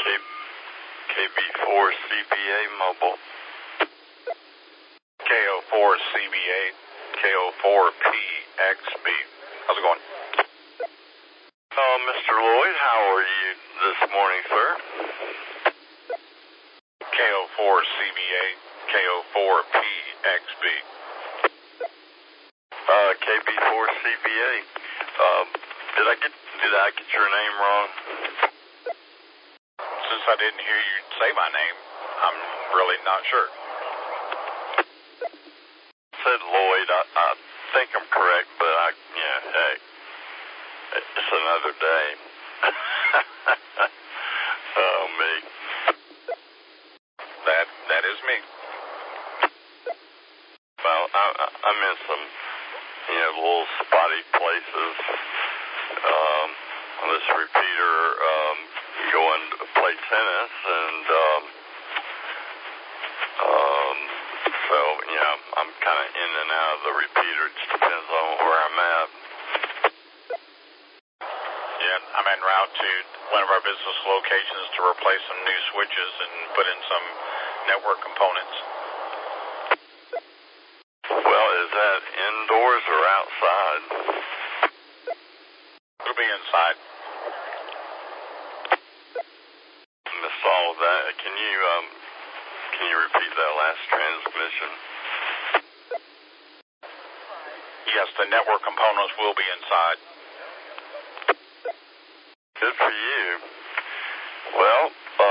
KB4CBA Mobile. KO4CBA, KO4PXB. How's it going? Mr. Lloyd, how are you this morning, sir? KO4CBA, KO4PXB. KB4CBA. Did I get your name wrong? Since I didn't hear you say my name, I'm really not sure. Said Lloyd. I think I'm correct, but hey, it's another day. Oh, me. That is me. Well, I'm in some, little spotty places. On this repeater, going to play tennis, and so I'm kind of in and out of the repeater. It just depends on where I'm at. Yeah, I'm en route to one of our business locations to replace some new switches and put in some network components. Well, is that indoors or outside? It'll be inside. Missed all of that. Can you repeat that last transmission? Yes, the network components will be inside. Good for you. Well,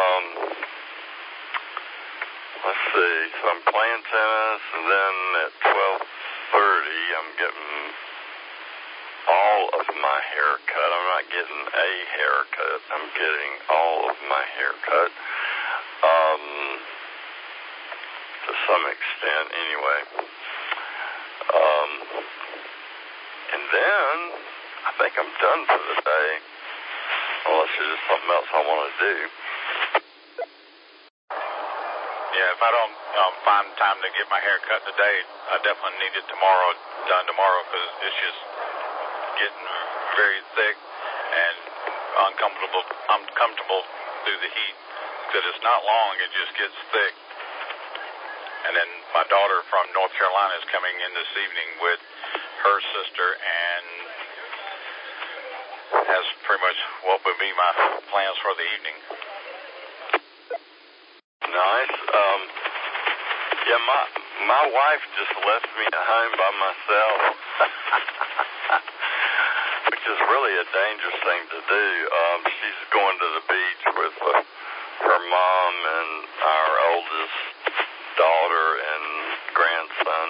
let's see. So I'm playing tennis, and then at 12:30, I'm getting all of my hair cut. I'm not getting a haircut. I'm getting all of my hair cut. To some extent, anyway. And then I think I'm done for the day, unless there's just something else I want to do. Yeah, if I don't find time to get my hair cut today, I definitely need it done tomorrow, because it's just getting very thick and uncomfortable through the heat. Because it's not long, it just gets thick. And then my daughter from North Carolina is coming in this evening with her sister, and that's pretty much what would be my plans for the evening. Nice. Yeah, my wife just left me at home by myself, which is really a dangerous thing to do. She's going to the beach with her mom and our oldest daughter and grandson.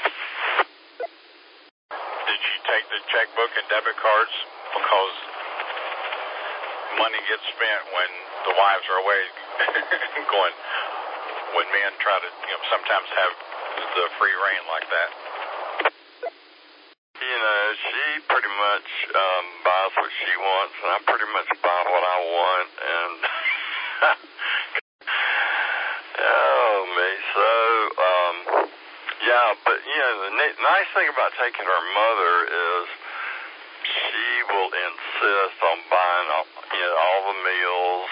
Did you take the checkbook and debit cards? Because money gets spent when the wives are away when men try to sometimes have the free reign like that. She pretty much buys what she wants, and I pretty much buy what I want, and oh, me. So, yeah, but, the nice thing about taking her mother is she will insist on buying all the meals,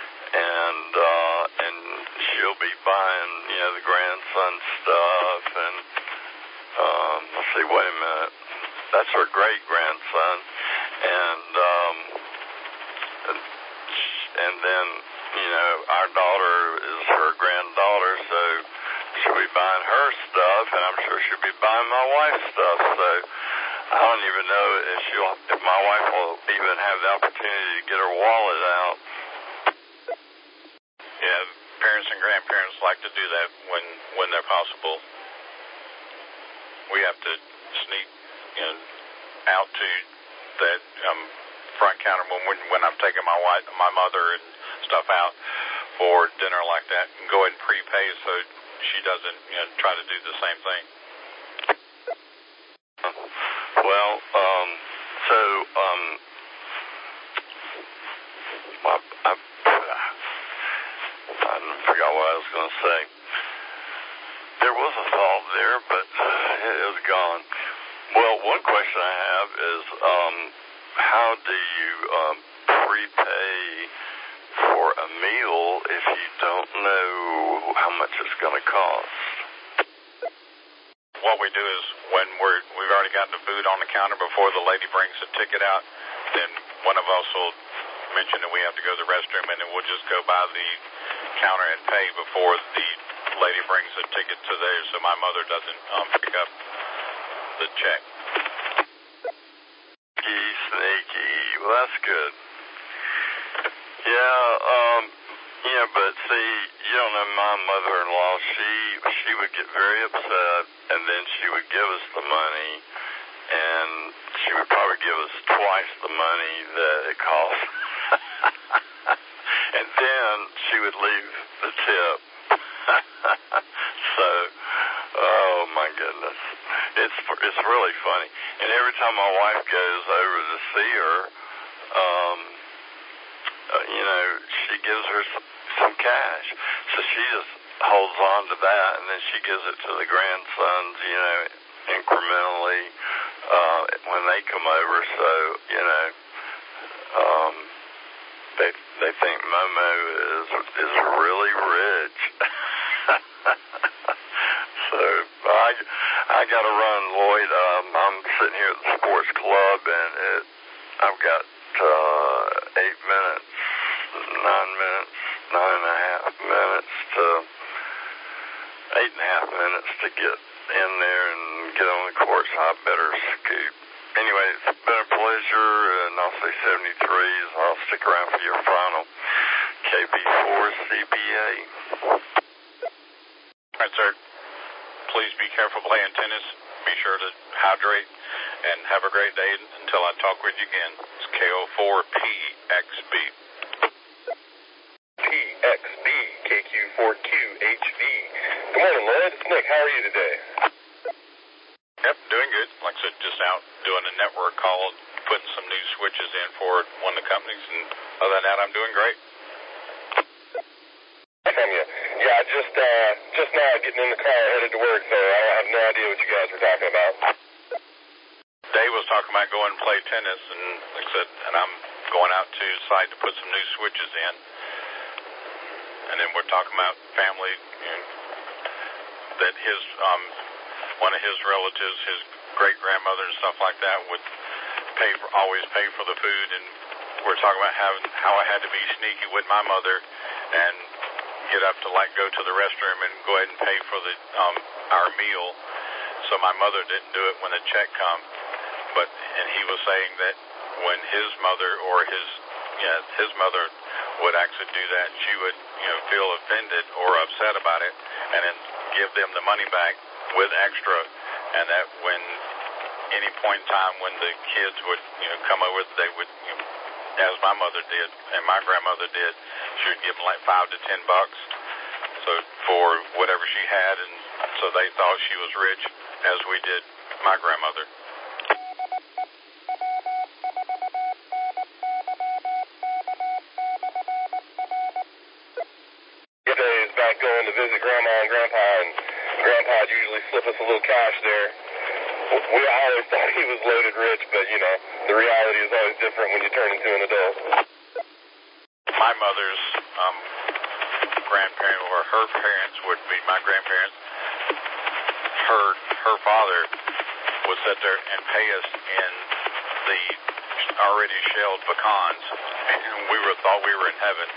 and she'll be buying, the grandson stuff, and, let's see, wait a minute. That's her great-grandson, and then, our daughter is her granddaughter, so she'll be buying her stuff, and I'm sure she'll be buying my wife's stuff, so I don't even know if my wife will even have the opportunity to get her wallet out. Yeah, parents and grandparents like to do that when they're possible. We have to sneak out to that front counter when I'm taking my mother and stuff out for dinner like that, and go ahead and prepay so she doesn't try to do the same thing. Well, I forgot what I was going to say. There was a thought there, but it was gone. Well, one question I have is, how do you prepay for a meal if you don't know how much it's going to cost? What we do is when we've already got the food on the counter before the lady brings the ticket out, then one of us will mention that we have to go to the restroom, and then we'll just go by the counter and pay before the lady brings the ticket to there, so my mother doesn't pick up the check. Sneaky. Well, that's good. Yeah, but see, you don't know my mother-in-law. She would get very upset, and then she would give us the money, and she would probably give us twice the money that it cost. And then she would leave the tip. So, oh my goodness, it's really funny. And every time my wife goes over to see her, she gives her some cash. So she just holds on to that, and then she gives it to the grandsons, incrementally when they come over. So, they think Momo is really rich. So I got to run, Lloyd. I'm sitting here at the sports club, and I've got 8 minutes, 9 minutes, 9.5 minutes to 8.5 minutes to get in there and get on the court, so I better scoot. Anyway, it's been a pleasure, and I'll say 73s. I'll stick around for your final KB4 CBA. All right, sir. Please be careful playing tennis. Be sure to hydrate, and have a great day until I talk with you again. It's KO4PXB. PXB, KQ4QHV. Good morning, Lloyd. It's Nick. How are you today? Yep, doing good. Like I said, just out doing a network call, putting some new switches in for one of the companies, and other than that, I'm doing great. From you. Yeah, just now getting in the car headed to work, so I have no idea what you guys were talking about. Dave was talking about going and play tennis, and like I said, and I'm going out to the site to put some new switches in. And then we're talking about family, that his one of his relatives, his great-grandmother and stuff like that, would always pay for the food, and we're talking about how I had to be sneaky with my mother and get up to go to the restroom and go ahead and pay for our meal, so my mother didn't do it when the check come. And he was saying that when his mother or his mother would actually do that, she would feel offended or upset about it, and then give them the money back with extra, and that when any point in time when the kids would come over, they would, as my mother did and my grandmother did, she would give them like $5 to $10, so for whatever she had, and so they thought she was rich, as we did my grandmother. Yesterday is back going to visit Grandma and Grandpa, and Grandpa'd usually slip us a little cash there. We always thought he was loaded rich, but the reality is always different when you turn into an adult. My mother's grandparent, or her parents, would be my grandparents. Her father would sit there and pay us in the already shelled pecans, and we thought we were in heaven.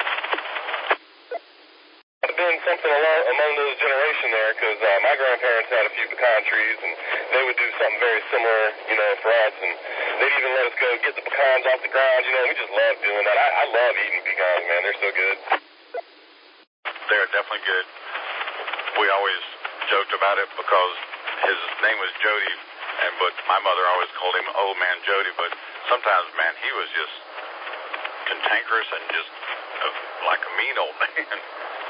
It's been something among those generation there, because my grandparents had a few pecan trees, and they would do something very similar, for us, and they'd even let us go get the pecans off the ground. We just love doing that. I love eating pecans, man. They're so good. They're definitely good. We always joked about it because his name was Jody, but my mother always called him Old Man Jody, but sometimes, man, he was just cantankerous and just like a mean old man.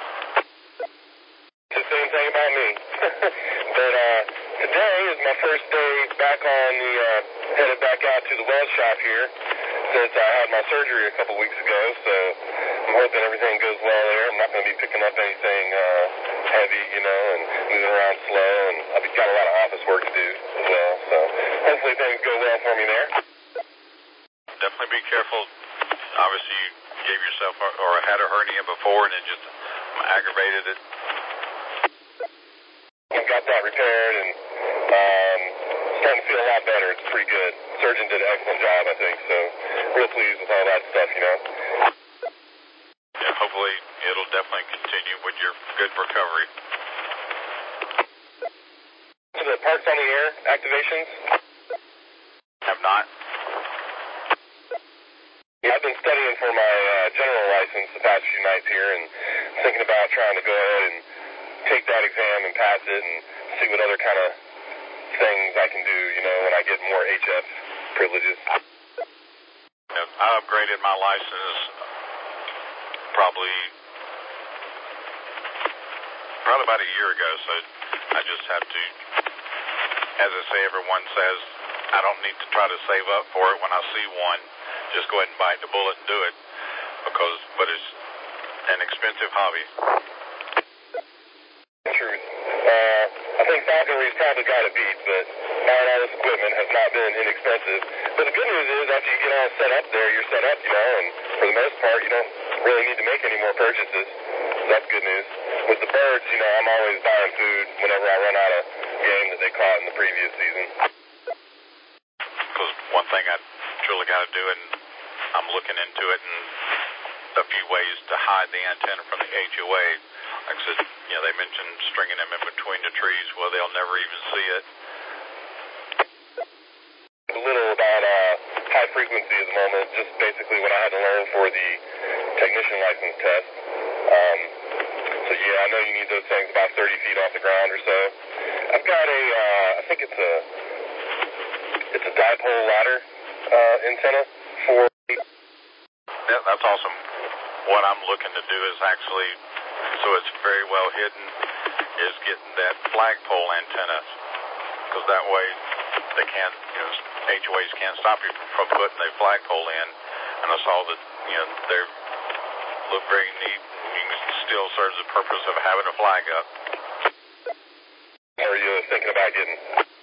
The same thing about me. But today is my first day back on headed back out to the weld shop here, since I had my surgery a couple weeks ago, so I'm hoping everything goes well there. I'm not going to be picking up anything heavy, and moving around slow, and I've got a lot of office work to do as well, so hopefully things go well for me there. Definitely be careful. Obviously, you gave yourself or had a hernia before and it just aggravated it? I got that repaired and starting to feel a lot better. It's pretty good. Surgeon did an excellent job, I think, so real pleased with all that stuff, you know. Yeah, hopefully it'll definitely continue with your good recovery. So the Parks on the Air activations? Have not. Yeah, I've been studying for my general license the past few nights here and thinking about trying to go ahead and take that exam and pass it and see what other kind of things I can do, you know, when I get more HF privileges. Yeah, I upgraded my license probably about a year ago, so I just have to, as I say, everyone says, I don't need to try to save up for it when I see one. Just go ahead and bite the bullet and do it, but it's an expensive hobby. Truth. I think falconry's probably got it beat, but buying all this equipment has not been inexpensive. But the good news is after you get all set up there, you're set up, you know, and for the most part, you don't really need to make any more purchases. So that's good news. With the birds, you know, I'm always buying food whenever I run out of game that they caught in the previous season. Because one thing I truly got to do, and I'm looking into it, and a few ways to hide the antenna from the HOA. Like I said, you know, they mentioned stringing them in between the trees where they'll never even see it. A little about high frequency at the moment, just basically what I had to learn for the technician license test. So yeah, I know you need those things about 30 feet off the ground or so. I've got I think it's a dipole ladder antenna for. Yeah, that's awesome. What I'm looking to do is actually, so it's very well hidden, is getting that flagpole antenna, because that way they can't, you know, HOAs can't stop you from putting a flagpole in. And I saw that, you know, they look very neat. And still serves the purpose of having a flag up. Are you thinking about getting?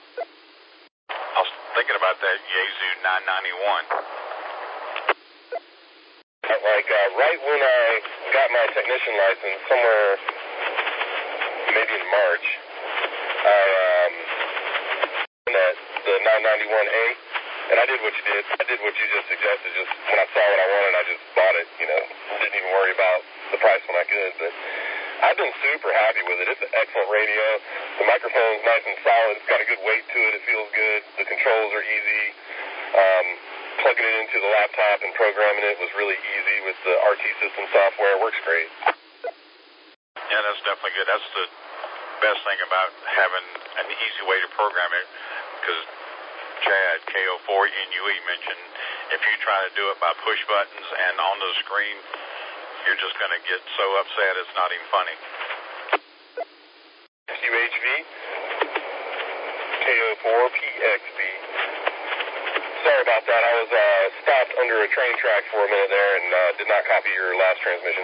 I was thinking about that Yaesu 991. Like right when I got my technician license, somewhere maybe in March, the 991A, and I did what you did. I did what you just suggested. Just when I saw what I wanted, I just bought it. You know, didn't even worry about the price when I could. But I've been super happy with it. It's an excellent radio. The microphone's nice and solid. It's got a good weight to it. It feels good. The controls are easy. Plugging it into the laptop and programming it was really easy with the RT system software. It works great. Yeah, that's definitely good. That's the best thing about having an easy way to program it, because Chad, KO4NUE, mentioned if you try to do it by push buttons and on the screen, you're just going to get so upset it's not even funny. QHV, KO4PXV. Sorry about that. I was stopped under a train track for a minute there and did not copy your last transmission.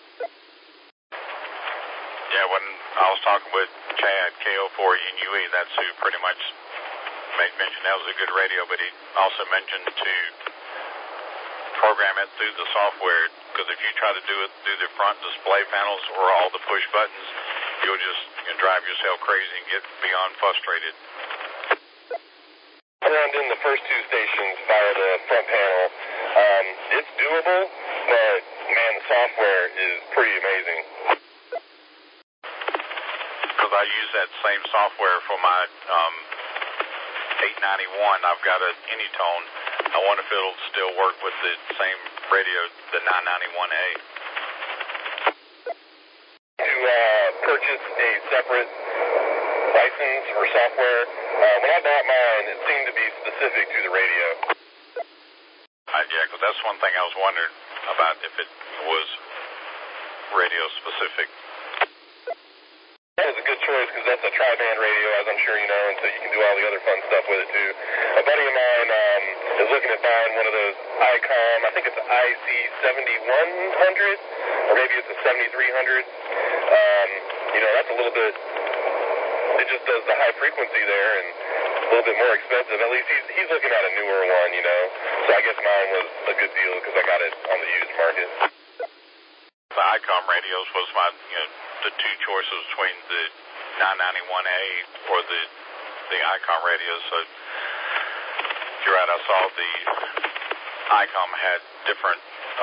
Yeah, when I was talking with Chad, KO4NUE, that's who pretty much mentioned that was a good radio, but he also mentioned to program it through the software, because if you try to do it through the front display panels or all the push buttons, you'll just drive yourself crazy and get beyond frustrated. I ran in the first two stations via the front panel. It's doable, but man, the software is pretty amazing. Because I use that same software for my 891. I've got an Anytone. I wonder if it'll still work with the same radio, the 991A. To purchase a separate license or software, when I bought mine, it seemed to be specific to the radio. Yeah, because that's one thing I was wondering about, if it was radio specific. That was a good choice, because that's a tri-band radio, as I'm sure you know, and so you can do all the other fun stuff with it too. A buddy of mine is looking at buying one of those ICOM, I think it's an IC7100, or maybe it's a 7300. You know, that's a little bit, it just does the high frequency there, and little bit more expensive. At least he's looking at a newer one, you know. So I guess mine was a good deal because I got it on the used market. The ICOM radios was my, the two choices between the 991A or the ICOM radios. So you're right, I saw the ICOM had different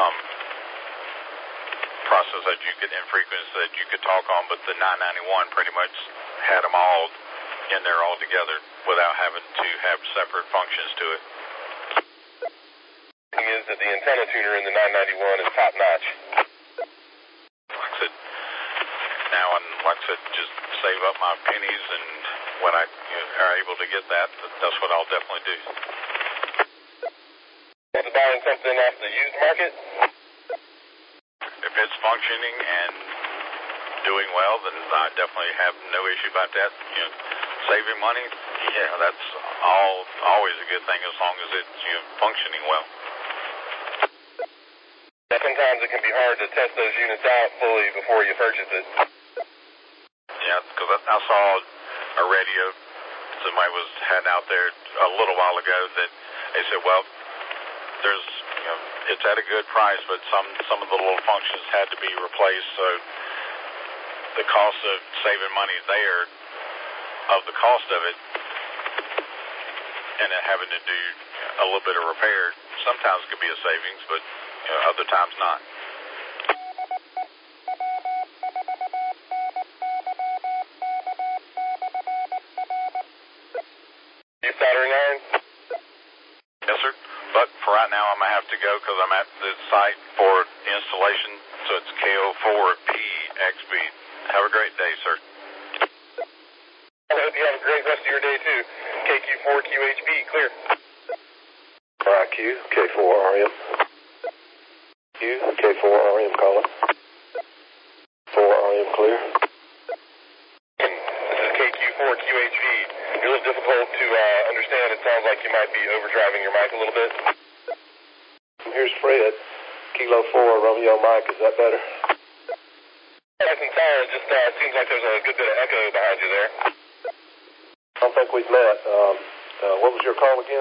process that you could, in frequency that you could talk on, but the 991 pretty much had them all in there all together without having to have separate functions to it. The thing is that the antenna tuner in the 991 is top notch. Like I said, now and like I said, just save up my pennies, and when I are able to get that, that's what I'll definitely do. Is buying something off the used market? If it's functioning and doing well, then I definitely have no issue about that. Saving money, yeah, that's always a good thing as long as it's functioning well. Sometimes it can be hard to test those units out fully before you purchase it. Yeah, because I saw a radio somebody had out there a little while ago that they said, well, there's it's at a good price, but some of the little functions had to be replaced, so the cost of saving money there, of the cost of it, and then having to do a little bit of repair, sometimes could be a savings, but other times not. You soldering iron? Yes, sir. But for right now, I'm going to have to go because I'm at the site for installation, so it's KO4PXB. Have a great day, sir. I hope you have a great rest of your day, too. KQ4QHB, clear. IQ, K4RM. K4RM calling. 4RM clear. This is KQ4QHB. You're a little difficult to understand. It sounds like you might be overdriving your mic a little bit. Here's Fred. Kilo 4, Romeo Mike. Is that better? Nice and solid. Just seems like there's a good bit of echo behind you there. I don't think we've met. What was your call again?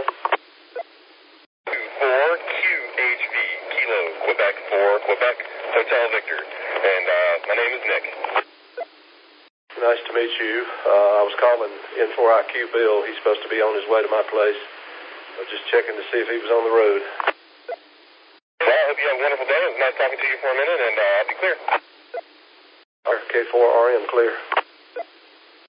4QHB, Kilo, Quebec 4, Quebec, Hotel Victor. And my name is Nick. Nice to meet you. I was calling in for IQ Bill. He's supposed to be on his way to my place. I was just checking to see if he was on the road. Well, I hope you have a wonderful day. It was nice talking to you for a minute, and I'll be clear. K4RM clear.